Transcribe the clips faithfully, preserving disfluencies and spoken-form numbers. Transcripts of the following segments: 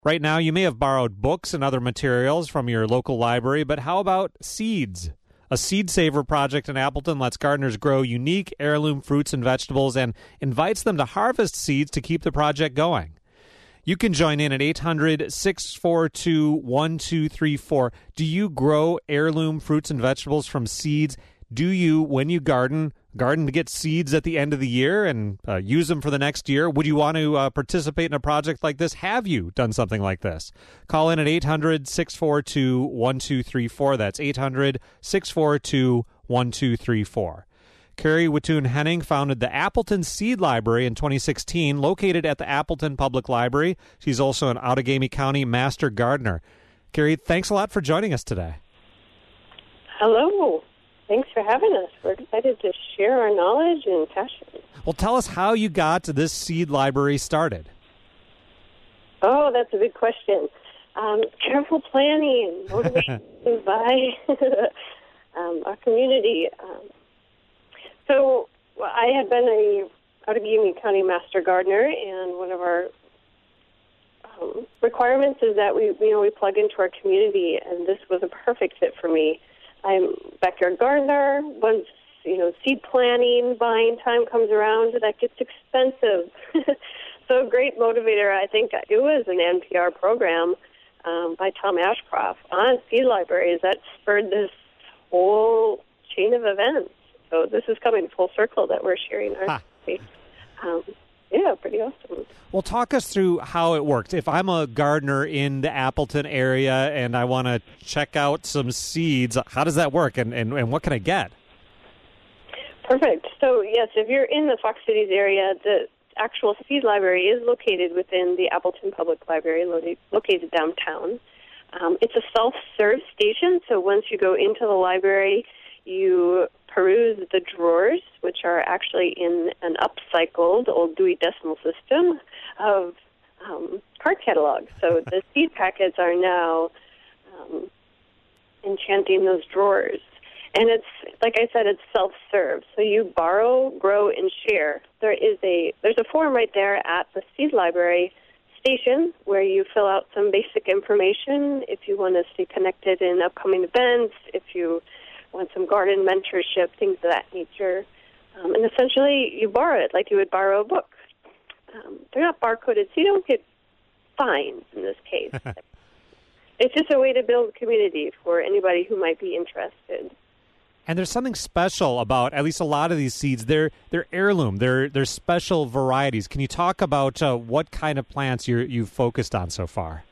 Right now, you may have borrowed books and other materials from your local library, but how about seeds? A Seed Saver project in Appleton lets gardeners grow unique heirloom fruits and vegetables and invites them to harvest seeds to keep the project going. You can join in at eight hundred, six four two, one two three four. Do you grow heirloom fruits and vegetables from seeds? Do you, when you garden, garden to get seeds at the end of the year and uh, use them for the next year? Would you want to uh, participate in a project like this? Have you done something like this? Call in at eight hundred, six four two, one two three four. That's eight hundred, six four two, one two three four. Carrie Wittun Henning founded the Appleton Seed Library in twenty sixteen, located at the Appleton Public Library. She's also an Outagamie County Master Gardener. Carrie, thanks a lot for joining us today. Hello. Thanks for having us. We're excited to share our knowledge and passion. Well, tell us how you got this seed library started. Oh, that's a big question. Um, careful planning and motivation by um, our community. Um, so well, I had been a Outagamie County Master Gardener, and one of our um, requirements is that we, you know, we plug into our community, and this was a perfect fit for me. I'm a backyard gardener. Once, you know, seed planning, buying time comes around, that gets expensive. So a great motivator, I think it was an N P R program um, by Tom Ashcroft on seed libraries that spurred this whole chain of events. So this is coming full circle that we're sharing our ha. space. Um, yeah, pretty awesome. Well, talk us through how it works. If I'm a gardener in the Appleton area and I want to check out some seeds, how does that work, and, and, and what can I get? Perfect. So, yes, if you're in the Fox Cities area, the actual seed library is located within the Appleton Public Library, lo- located downtown. Um, it's a self-serve station, so once you go into the library, you peruse the drawers, which are actually in an upcycled old Dewey Decimal System of um, card catalogs. So the seed packets are now um, enchanting those drawers. And it's, like I said, it's self-serve. So you borrow, grow, and share. There is a there's a form right there at the seed library station where you fill out some basic information if you want to stay connected in upcoming events, if you want some garden mentorship, things of that nature. Um, and essentially, you borrow it like you would borrow a book. Um, they're not barcoded, so you don't get fines in this case. It's just a way to build community for anybody who might be interested. And there's something special about at least a lot of these seeds. They're they're heirloom. They're they're special varieties. Can you talk about uh, what kind of plants you're, you've focused on so far?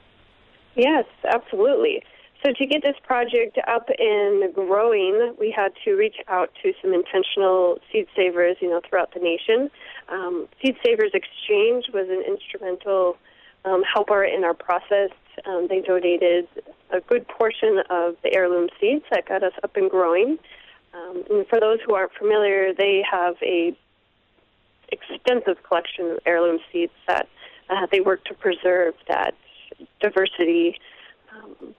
Yes, absolutely. So to get this project up and growing, we had to reach out to some intentional seed savers, you know, throughout the nation. Um, Seed Savers Exchange was an instrumental um, helper in our process. Um, they donated a good portion of the heirloom seeds that got us up and growing. Um, and for those who aren't familiar, they have a extensive collection of heirloom seeds that uh, they work to preserve that diversity. Um,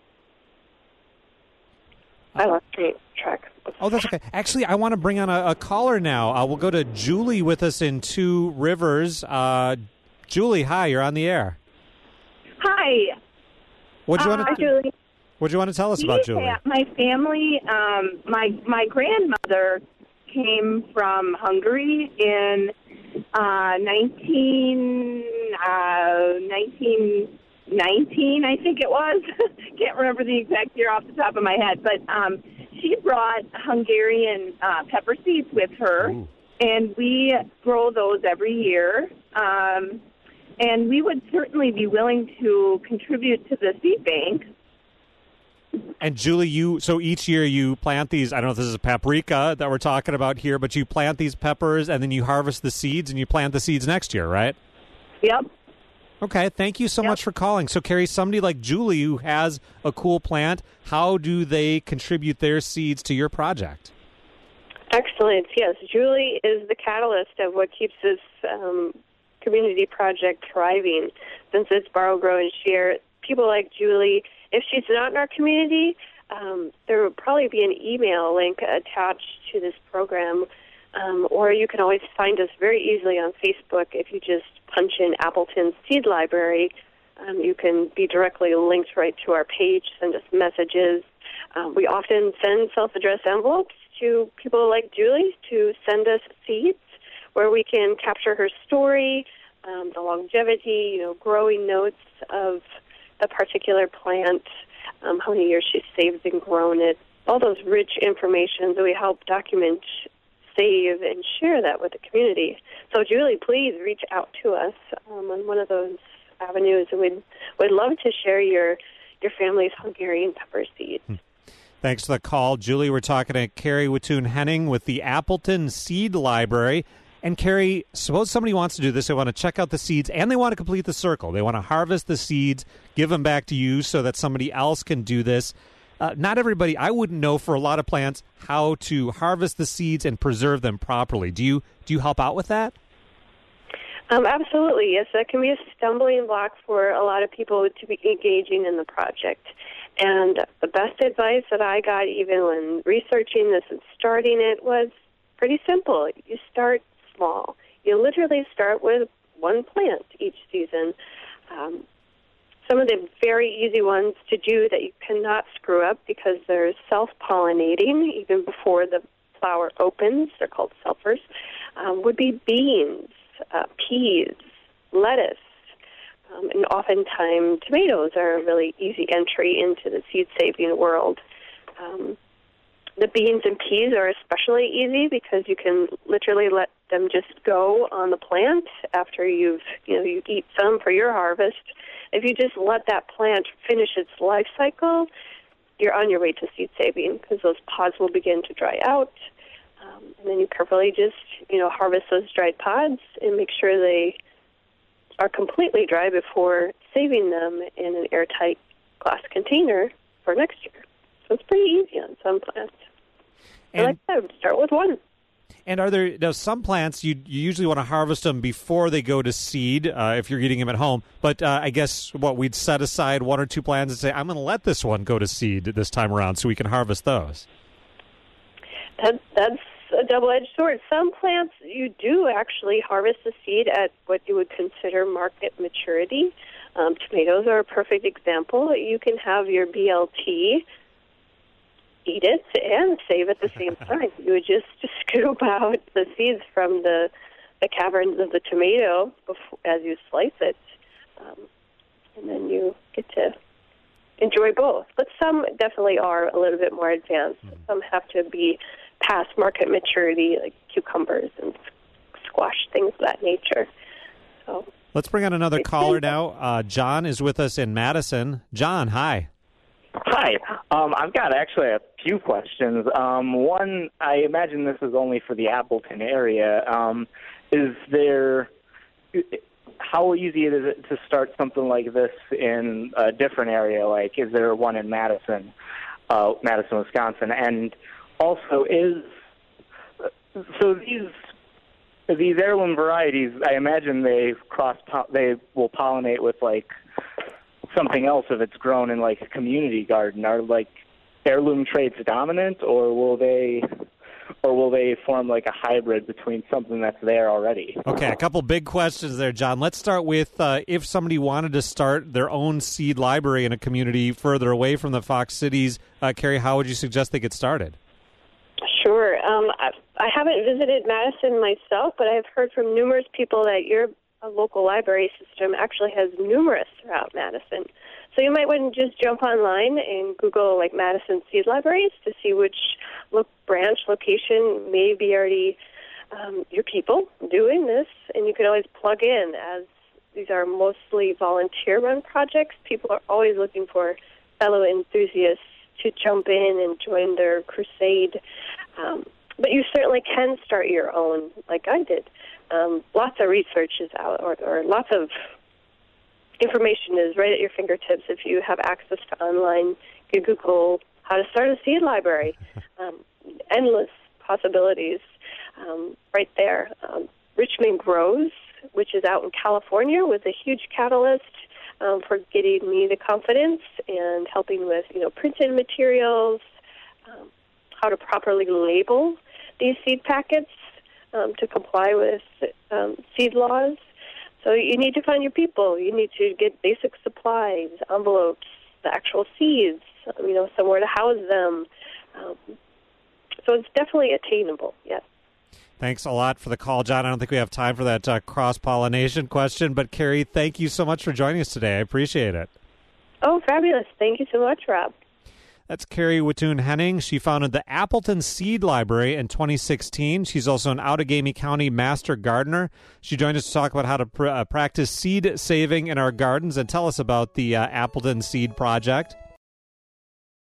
I lost track. Oh, that's okay. Actually, I want to bring on a, a caller now. Uh, we'll go to Julie with us in Two Rivers. Uh, Julie, hi, you're on the air. Hi. What do you uh, want to? Julie. What do you want to tell us about Julie? My family, um, my my grandmother came from Hungary in uh, nineteen uh, nineteen nineteen, I think it was. Can't remember the exact year off the top of my head, but um, she brought Hungarian uh, pepper seeds with her, Ooh. And we grow those every year. Um, and we would certainly be willing to contribute to the seed bank. And Julie, you so each year you plant these, I don't know if this is a paprika that we're talking about here, but you plant these peppers and then you harvest the seeds and you plant the seeds next year, right? Yep. Okay, thank you so yep. much for calling. So, Carrie, somebody like Julie who has a cool plant, how do they contribute their seeds to your project? Excellent. Yes, Julie is the catalyst of what keeps this um, community project thriving. Since it's borrow, grow, and share, people like Julie, if she's not in our community, um, there will probably be an email link attached to this program, um, or you can always find us very easily on Facebook if you just punch in Appleton Seed Library. Um, you can be directly linked right to our page, send us messages. Um, we often send self-addressed envelopes to people like Julie to send us seeds where we can capture her story, um, the longevity, you know, growing notes of the particular plant, um, how many years she's saved and grown it, all those rich information that we help document, save, and share that with the community. So, Julie, please reach out to us um, on one of those avenues, and we'd, we'd love to share your, your family's Hungarian pepper seeds. Hmm. Thanks for the call, Julie. We're talking to Carrie Witthuhn-Henning with the Appleton Seed Library. And Carrie, suppose somebody wants to do this. They want to check out the seeds, and they want to complete the circle. They want to harvest the seeds, give them back to you so that somebody else can do this. Uh, not everybody, I wouldn't know for a lot of plants how to harvest the seeds and preserve them properly. Do you do you help out with that? Um, absolutely, yes. That can be a stumbling block for a lot of people to be engaging in the project. And the best advice that I got, even when researching this and starting it, was pretty simple. You start small. You literally start with one plant each season. Um, some of the very easy ones to do that you cannot screw up because they're self-pollinating even before the flower opens, they're called selfers, um, would be beans, uh, peas, lettuce, um, and oftentimes tomatoes are a really easy entry into the seed-saving world. Um, the beans and peas are especially easy because you can literally let them just go on the plant after you've, you know, you eat some for your harvest. If you just let that plant finish its life cycle, you're on your way to seed saving because those pods will begin to dry out. Um, and then you carefully just, you know, harvest those dried pods and make sure they are completely dry before saving them in an airtight glass container for next year. So it's pretty easy on some plants. And, like I said, start with one. And are there now some plants you, you usually want to harvest them before they go to seed uh, if you're eating them at home? But uh, I guess what we'd set aside one or two plants and say, I'm going to let this one go to seed this time around so we can harvest those. That, that's a double-edged sword. Some plants you do actually harvest the seed at what you would consider market maturity. Um, tomatoes are a perfect example. You can have your B L T, eat it, and save at the same time. You would just scoop out the seeds from the the caverns of the tomato before, as you slice it, um, and then you get to enjoy both. But some definitely are a little bit more advanced. Mm-hmm. Some have to be past market maturity, like cucumbers and squash, things of that nature. So let's bring on another caller now. Uh, John is with us in Madison. John, hi. Hi. Um, I've got actually a few questions. Um, one, I imagine this is only for the Appleton area. Um, is there, how easy is it to start something like this in a different area? Like, is there one in Madison, uh, Madison, Wisconsin? And also, is so these these heirloom varieties? I imagine they cross they will pollinate with like something else if it's grown in like a community garden. Are like heirloom traits dominant, or will they, or will they form like a hybrid between something that's there already? Okay, a couple big questions there, John. Let's start with uh, if somebody wanted to start their own seed library in a community further away from the Fox Cities, uh, Carrie, how would you suggest they get started? Sure. Um, I, I haven't visited Madison myself, but I've heard from numerous people that your a local library system actually has numerous throughout Madison. So you might want to just jump online and Google like Madison Seed Libraries to see which lo- branch location may be already um, your people doing this, and you can always plug in, as these are mostly volunteer-run projects. People are always looking for fellow enthusiasts to jump in and join their crusade. Um, but you certainly can start your own, like I did. Um, lots of research is out, or, or lots of information is right at your fingertips if you have access to online. You can Google how to start a seed library. Um, endless possibilities um, right there. Um, Richmond Grows, which is out in California, was a huge catalyst um, for getting me the confidence and helping with, you know, printed materials, um, how to properly label these seed packets um, to comply with um, seed laws. So you need to find your people. You need to get basic supplies, envelopes, the actual seeds, you know, somewhere to house them. Um, so it's definitely attainable, yes. Thanks a lot for the call, John. I don't think we have time for that uh, cross-pollination question, but Carrie, thank you so much for joining us today. I appreciate it. Oh, fabulous. Thank you so much, Rob. That's Carrie Watoon-Henning. She founded the Appleton Seed Library in twenty sixteen. She's also an Outagamie County Master Gardener. She joined us to talk about how to pr- uh, practice seed saving in our gardens and tell us about the uh, Appleton Seed Project.